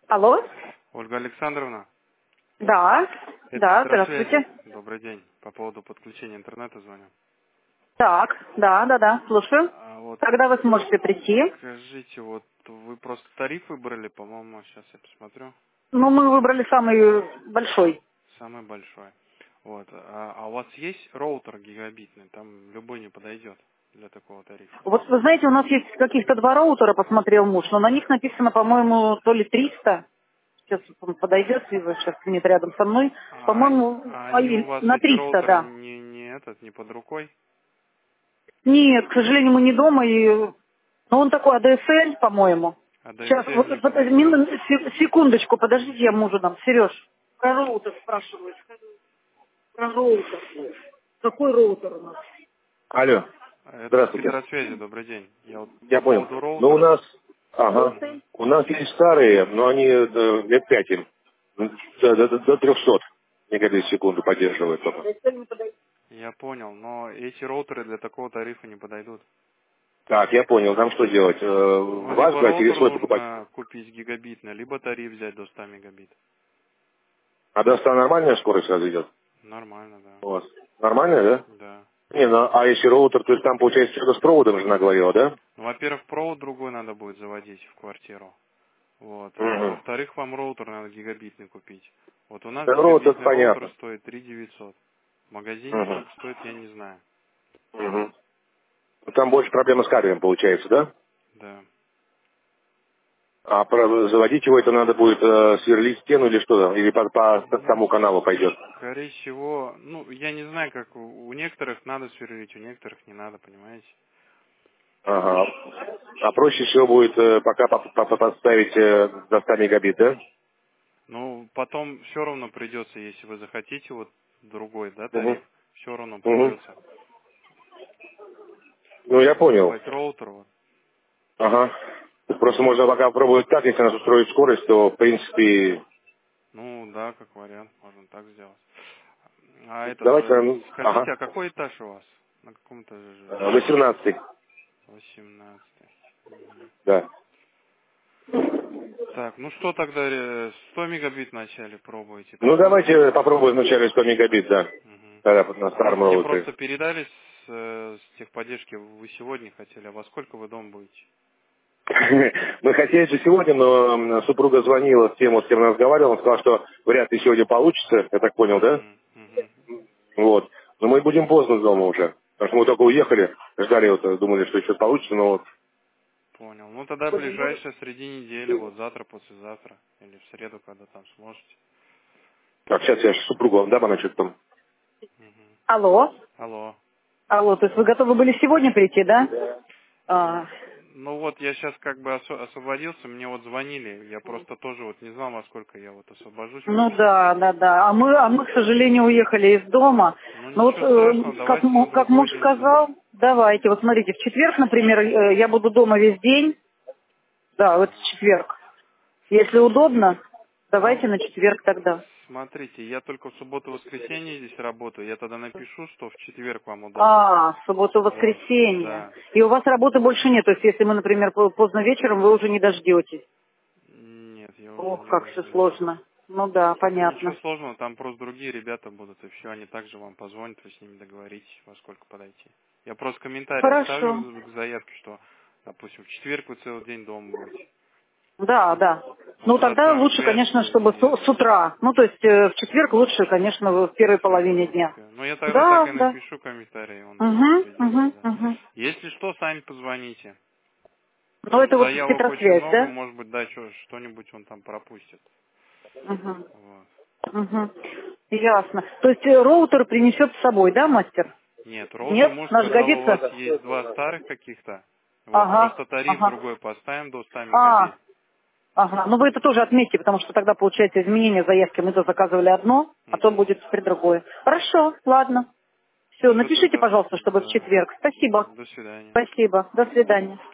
Алло? Ольга Александровна, Да, это да, Петросвязи. здравствуйте. Добрый день. По поводу подключения интернета звоню. Так, да, слушаю. А вот Когда вы сможете прийти? скажите, вот вы просто тариф выбрали, по-моему, сейчас я посмотрю, Ну, мы выбрали самый большой. самый большой. Вот. А у вас есть роутер гигабитный? Там любой не подойдет для такого тарифа. Вот, вы знаете, у нас есть каких-то два роутера, посмотрел муж, но на них написано, по-моему, то ли 300. Сейчас он подойдет, и вот сейчас нет рядом со мной. По-моему, А они у вас, на эти 300, роутеры, да. не под рукой? Нет, к сожалению, мы не дома, но он такой ADSL, по-моему. А Сейчас, DSL не подойдет? секундочку, подождите, я мужу дам. Сереж, про роутер спрашивают. Про роутер. Какой роутер у нас? Алло, Это здравствуйте. Петросвязи, добрый день. Я вот Я по понял. поводу Ну, у роутеров. нас, ага, ADSL? у нас есть старые, но они лет 5 им. До 300 мегабит в секунду поддерживают только. ADSL не подойдет. Я понял, но эти роутеры для такого тарифа не подойдут. Так, я понял, нам что делать? Ну, Вас либо брать или роутер свой покупать? нужно купить гигабитный, либо тариф взять до 100 мегабит. А до 100 нормальная скорость сразу идет Нормально, да. у вас? Нормальная, да? Да. Не, ну, а если роутер, то есть там получается что-то с проводом, жена говорила, да? Ну, во-первых, провод другой надо будет заводить в квартиру. Вот. А Угу. во-вторых, вам роутер надо гигабитный купить. Вот у нас Роутер гигабитный роутер понятно. стоит 3900. В магазине Угу. сколько стоит, я не знаю. Угу. Там больше проблема с кабелем получается, да? Да. А заводить его это надо будет сверлить стену или что? Или по Ну, тому каналу пойдет? скорее всего, ну, я не знаю, как у некоторых надо сверлить, у некоторых не надо, понимаете? Ага. А проще всего будет пока поставить до 100 мегабит, да? Ну, потом все равно придется, если вы захотите вот другой, да, Угу. тариф, все равно Угу. придется Ну, я понял. покупать роутер. Вот. Ага. Просто можно пока попробовать так, если нас устроит скорость, то, в принципе, Ну, да, как вариант, можно так сделать. А этот, давайте, скажите, ага, а какой этаж у вас? На каком этаже живете? 18, 18. Мгм. да. Так, ну что тогда, 100 мегабит вначале пробуйте, Ну, посмотрим. давайте попробуем вначале 100 мегабит, да. Мгм. Тогда на Ну, старом мне роутере. просто передали с техподдержки, вы сегодня хотели, а во сколько вы дома будете? Мы хотели же сегодня, но супруга звонила с кем разговаривал, он сказал, что вряд ли сегодня получится, я так понял, да? Мгм. Мгм. Вот. Но мы будем поздно дома уже. Потому что мы только уехали, ждали, вот, думали, что еще получится, но вот. Понял. Ну тогда ближайшее среди недели, вот завтра, послезавтра, или в среду, когда там сможете. Так, сейчас я супругу вам дам, она что-то там. Мгм. Алло? Алло. Алло, то есть вы готовы были сегодня прийти, да? А, Ну вот я сейчас как бы освободился, мне вот звонили, я просто тоже вот не знал, во сколько я вот освобожусь ну вообще. да. А мы, к сожалению, уехали из дома. Ну Но вот, ничего страшного, как, давайте на как другой муж день сказал, тогда. давайте, вот смотрите, в четверг, например, я буду дома весь день. Да, вот в четверг. Если удобно, Ну, давайте на четверг тогда. смотрите, я только в субботу-воскресенье здесь работаю, я тогда напишу, что в четверг вам удобно. А, в субботу, Вот, воскресенье. да. И у вас работы больше нет. То есть, если мы, например, поздно вечером, вы уже не дождетесь. Нет, я уже Ох, не как все дождусь. сложно. Ну да, Ну ничего понятно. сложного, там просто другие ребята будут, и все, они также вам позвонят, вы с ними договоритесь, во сколько подойти. Я просто комментарий Хорошо. оставлю к заявке, что, допустим, в четверг вы целый день дома будете. Да, да. Мы Ну тогда с тогда вами лучше, конечно, свяжемся чтобы и... с утра. Ну, то есть в четверг лучше, конечно, в первой половине дня. Ну я тогда так Да, и да. напишу комментарий, он определится, да. Угу. Если что, сами позвоните. Ну, Просто это вот заявок очень Петросвязь, много, да? может быть, да, что-нибудь он там пропустит. Угу. Вот. Угу. Ясно. То есть роутер принесет с собой, да, мастер? Нет, роутер, Нет? может, Наш сказал, у вас годится? есть два старых каких-то, вот, Ага, просто тариф ага. другой поставим до 100 А, мегабит. ага. Ну вы это тоже отметьте, потому что тогда получается изменение заявки. Мы то заказывали одно, а то Мгм. будет теперь другое. Хорошо, ладно. Все, Все напишите, тогда, пожалуйста, чтобы в да. четверг. Спасибо. До свидания. Спасибо. До свидания.